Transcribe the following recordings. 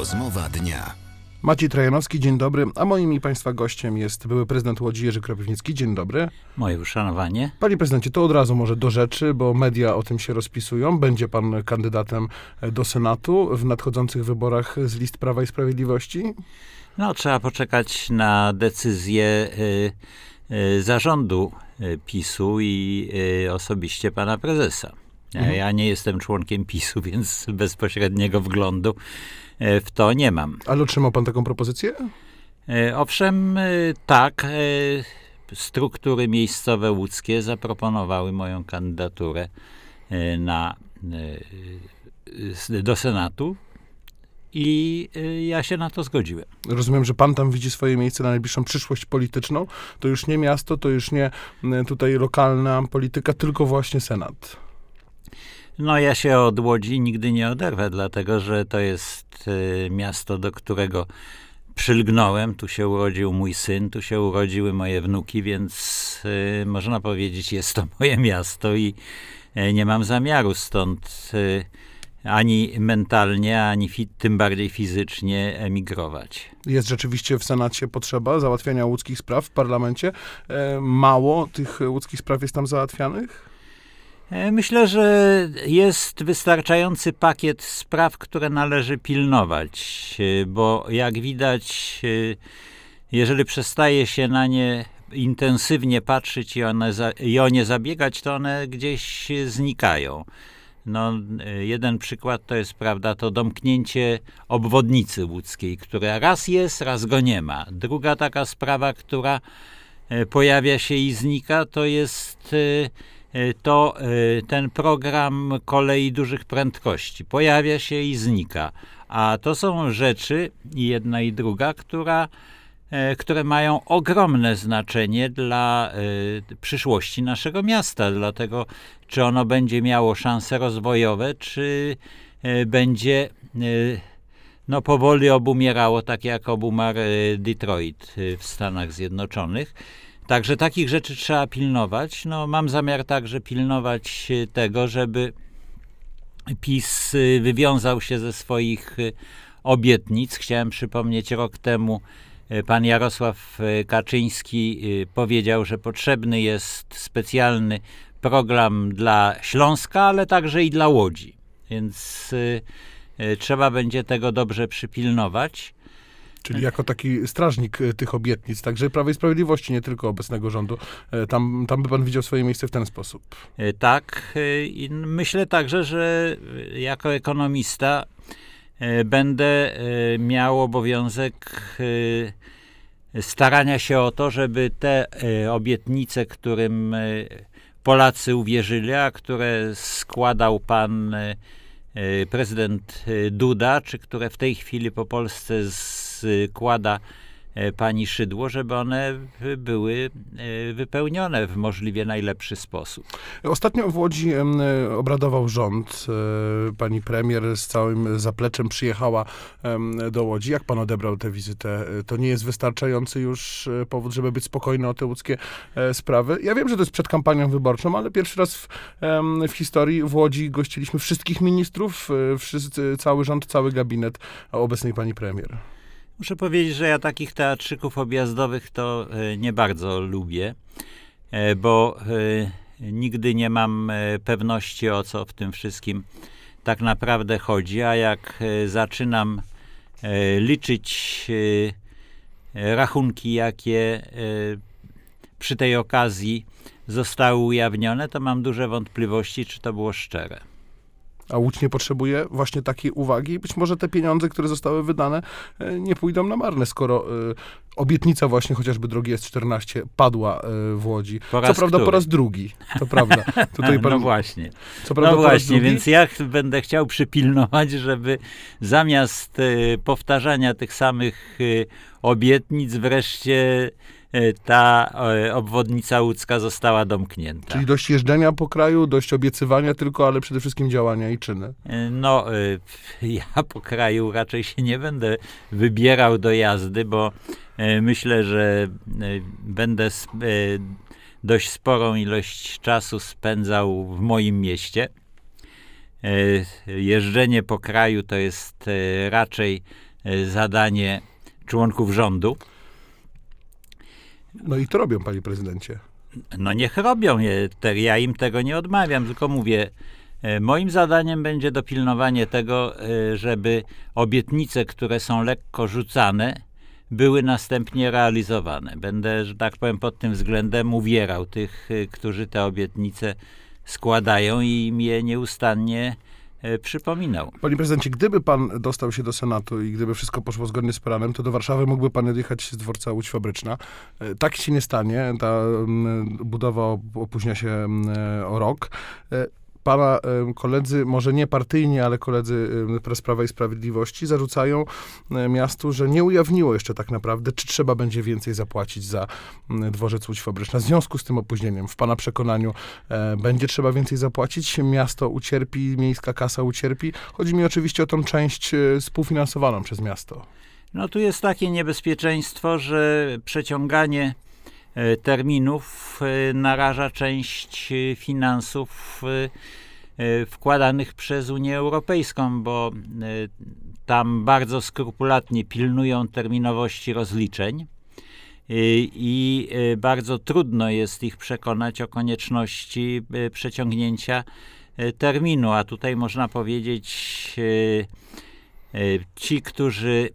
Rozmowa dnia. Maciej Trajanowski, dzień dobry, a moim i Państwa gościem jest były prezydent Łodzi Jerzy Kropiwnicki. Dzień dobry. Moje uszanowanie. Panie prezydencie, to od razu może do rzeczy, bo media o tym się rozpisują. Będzie pan kandydatem do Senatu w nadchodzących wyborach z list Prawa i Sprawiedliwości? No, trzeba poczekać na decyzję zarządu PiS-u i osobiście pana prezesa. Ja nie jestem członkiem PiS-u, więc bezpośredniego wglądu w to nie mam. Ale otrzymał pan taką propozycję? Owszem, tak. Struktury miejscowe łódzkie zaproponowały moją kandydaturę do Senatu i ja się na to zgodziłem. Rozumiem, że pan tam widzi swoje miejsce na najbliższą przyszłość polityczną. To już nie miasto, to już nie tutaj lokalna polityka, tylko właśnie Senat. No ja się od Łodzi nigdy nie oderwę, dlatego że to jest miasto, do którego przylgnąłem. Tu się urodził mój syn, tu się urodziły moje wnuki, więc można powiedzieć, jest to moje miasto i nie mam zamiaru stąd ani mentalnie, ani tym bardziej fizycznie emigrować. Jest rzeczywiście w Senacie potrzeba załatwiania łódzkich spraw w parlamencie. Mało tych łódzkich spraw jest tam załatwianych? Myślę, że jest wystarczający pakiet spraw, które należy pilnować, bo jak widać, jeżeli przestaje się na nie intensywnie patrzeć i o nie zabiegać, to one gdzieś znikają. No, jeden przykład to jest, prawda, to domknięcie obwodnicy łódzkiej, która raz jest, raz go nie ma. Druga taka sprawa, która pojawia się i znika, to jest ten program kolei dużych prędkości. Pojawia się i znika. A to są rzeczy, i jedna i druga, które mają ogromne znaczenie dla przyszłości naszego miasta. Dlatego, czy ono będzie miało szanse rozwojowe, czy będzie powoli obumierało, tak jak obumarł Detroit w Stanach Zjednoczonych. Także takich rzeczy trzeba pilnować. No, mam zamiar także pilnować tego, żeby PiS wywiązał się ze swoich obietnic. Chciałem przypomnieć, rok temu pan Jarosław Kaczyński powiedział, że potrzebny jest specjalny program dla Śląska, ale także i dla Łodzi. Więc trzeba będzie tego dobrze przypilnować. Czyli jako taki strażnik tych obietnic, także Prawa i Sprawiedliwości, nie tylko obecnego rządu. Tam by pan widział swoje miejsce w ten sposób. Tak. I myślę także, że jako ekonomista będę miał obowiązek starania się o to, żeby te obietnice, którym Polacy uwierzyli, a które składał pan prezydent Duda, czy które w tej chwili po Polsce składa pani Szydło, żeby one były wypełnione w możliwie najlepszy sposób. Ostatnio w Łodzi obradował rząd. Pani premier z całym zapleczem przyjechała do Łodzi. Jak pan odebrał tę wizytę? To nie jest wystarczający już powód, żeby być spokojny o te łódzkie sprawy? Ja wiem, że to jest przed kampanią wyborczą, ale pierwszy raz w historii w Łodzi gościliśmy wszystkich ministrów, cały rząd, cały gabinet obecnej pani premier. Muszę powiedzieć, że ja takich teatrzyków objazdowych to nie bardzo lubię, bo nigdy nie mam pewności, o co w tym wszystkim tak naprawdę chodzi, a jak zaczynam liczyć rachunki, jakie przy tej okazji zostały ujawnione, to mam duże wątpliwości, czy to było szczere. A Łódź nie potrzebuje właśnie takiej uwagi. Być może te pieniądze, które zostały wydane, nie pójdą na marne, skoro obietnica właśnie chociażby drogi S14 padła w Łodzi. Co prawda po raz drugi. To prawda. Tutaj no właśnie. Co prawda no właśnie, więc ja będę chciał przypilnować, żeby zamiast powtarzania tych samych obietnic wreszcie ta obwodnica łódzka została domknięta. Czyli dość jeżdżenia po kraju, dość obiecywania tylko, ale przede wszystkim działania i czyny. No, ja po kraju raczej się nie będę wybierał do jazdy, bo myślę, że będę dość sporą ilość czasu spędzał w moim mieście. Jeżdżenie po kraju to jest raczej zadanie członków rządu. No i to robią, panie prezydencie. No niech robią, ja im tego nie odmawiam, tylko mówię, moim zadaniem będzie dopilnowanie tego, żeby obietnice, które są lekko rzucane, były następnie realizowane. Będę, że tak powiem, pod tym względem uwierał tych, którzy te obietnice składają i im je nieustannie przypominał. Panie prezydencie, gdyby pan dostał się do Senatu i gdyby wszystko poszło zgodnie z planem, to do Warszawy mógłby pan odjechać z dworca Łódź Fabryczna. Tak się nie stanie. Ta budowa opóźnia się o rok. Pana koledzy, może nie partyjni, ale koledzy z Prawa i Sprawiedliwości zarzucają miastu, że nie ujawniło jeszcze tak naprawdę, czy trzeba będzie więcej zapłacić za dworzec Łódź Fabryczna. W związku z tym opóźnieniem, w pana przekonaniu, będzie trzeba więcej zapłacić? Miasto ucierpi, miejska kasa ucierpi? Chodzi mi oczywiście o tą część współfinansowaną przez miasto. No tu jest takie niebezpieczeństwo, że przeciąganie terminów naraża część finansów wkładanych przez Unię Europejską, bo tam bardzo skrupulatnie pilnują terminowości rozliczeń i bardzo trudno jest ich przekonać o konieczności przeciągnięcia terminu, a tutaj można powiedzieć ci, którzy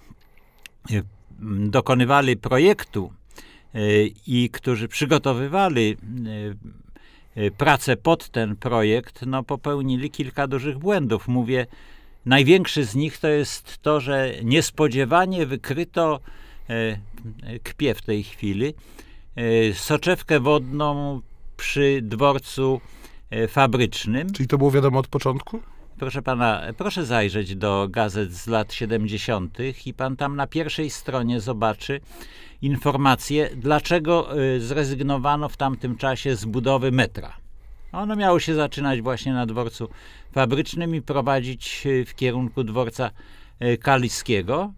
dokonywali projektu i którzy przygotowywali pracę pod ten projekt, no popełnili kilka dużych błędów. Mówię, największy z nich to jest to, że niespodziewanie wykryto, kpię w tej chwili, soczewkę wodną przy dworcu fabrycznym. Czyli to było wiadomo od początku? Proszę pana, proszę zajrzeć do gazet z lat 70. i pan tam na pierwszej stronie zobaczy informację, dlaczego zrezygnowano w tamtym czasie z budowy metra. Ono miało się zaczynać właśnie na dworcu fabrycznym i prowadzić w kierunku dworca kaliskiego.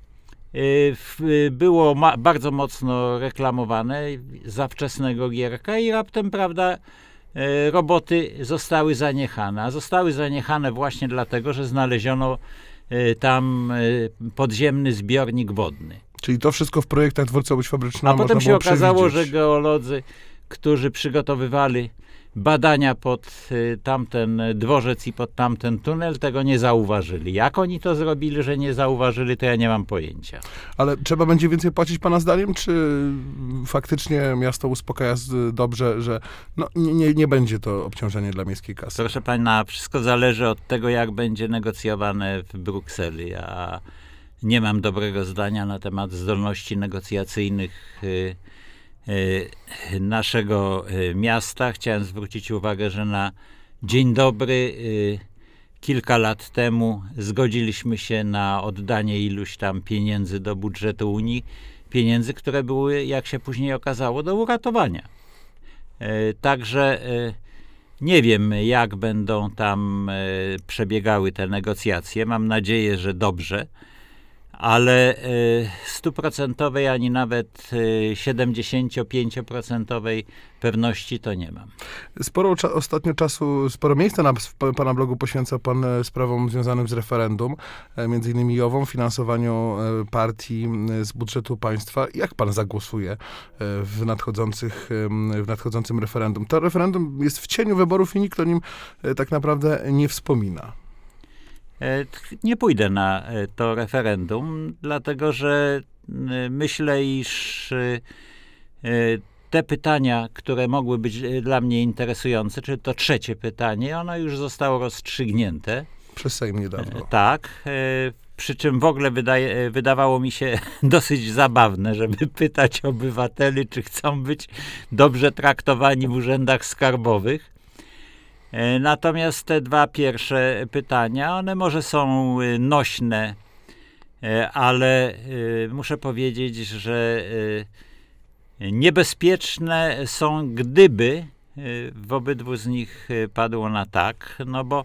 Było bardzo mocno reklamowane za wczesnego Gierka i raptem, prawda, roboty zostały zaniechane. A zostały zaniechane właśnie dlatego, że znaleziono tam podziemny zbiornik wodny. Czyli to wszystko w projektach dworca Łódź Fabryczna A potem się okazało, przewidzieć. że geolodzy, którzy przygotowywali badania pod tamten dworzec i pod tamten tunel, tego nie zauważyli. Jak oni to zrobili, że nie zauważyli, to ja nie mam pojęcia. Ale trzeba będzie więcej płacić pana zdaniem, czy faktycznie miasto uspokaja dobrze, że no, nie będzie to obciążenie dla miejskiej kasy? Proszę pana, wszystko zależy od tego, jak będzie negocjowane w Brukseli. Ja nie mam dobrego zdania na temat zdolności negocjacyjnych naszego miasta. Chciałem zwrócić uwagę, że na dzień dobry kilka lat temu zgodziliśmy się na oddanie iluś tam pieniędzy do budżetu Unii, pieniędzy, które były, jak się później okazało, do uratowania. Także nie wiem, jak będą tam przebiegały te negocjacje. Mam nadzieję, że dobrze, ale 100% ani nawet 75% pewności to nie mam. Ostatnio czasu, sporo miejsca na pana blogu poświęca pan sprawom związanym z referendum, między innymi ową, finansowaniu partii z budżetu państwa. Jak pan zagłosuje w nadchodzącym referendum? To referendum jest w cieniu wyborów i nikt o nim tak naprawdę nie wspomina. Nie pójdę na to referendum, dlatego że myślę, iż te pytania, które mogły być dla mnie interesujące, czyli to trzecie pytanie, ono już zostało rozstrzygnięte. Przez Sejm niedawno. Tak. Przy czym w ogóle wydawało mi się dosyć zabawne, żeby pytać obywateli, czy chcą być dobrze traktowani w urzędach skarbowych. Natomiast te dwa pierwsze pytania, one może są nośne, ale muszę powiedzieć, że niebezpieczne są, gdyby w obydwu z nich padło na tak, no bo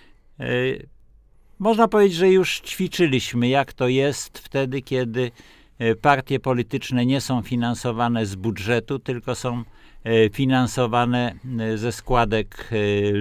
można powiedzieć, że już ćwiczyliśmy, jak to jest wtedy, kiedy partie polityczne nie są finansowane z budżetu, tylko są finansowane ze składek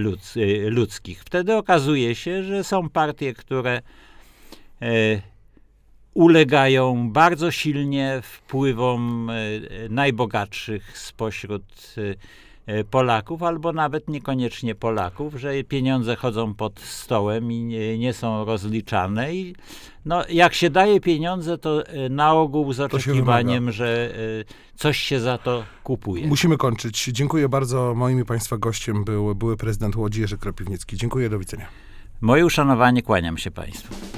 ludzkich. Wtedy okazuje się, że są partie, które ulegają bardzo silnie wpływom najbogatszych spośród Polaków, albo nawet niekoniecznie Polaków, że pieniądze chodzą pod stołem i nie są rozliczane. I no, jak się daje pieniądze, to na ogół z oczekiwaniem, że coś się za to kupuje. Musimy kończyć. Dziękuję bardzo. Moim i Państwa gościem był były prezydent Łodzi Jerzy Kropiwnicki. Dziękuję, do widzenia. Moje uszanowanie, kłaniam się Państwu.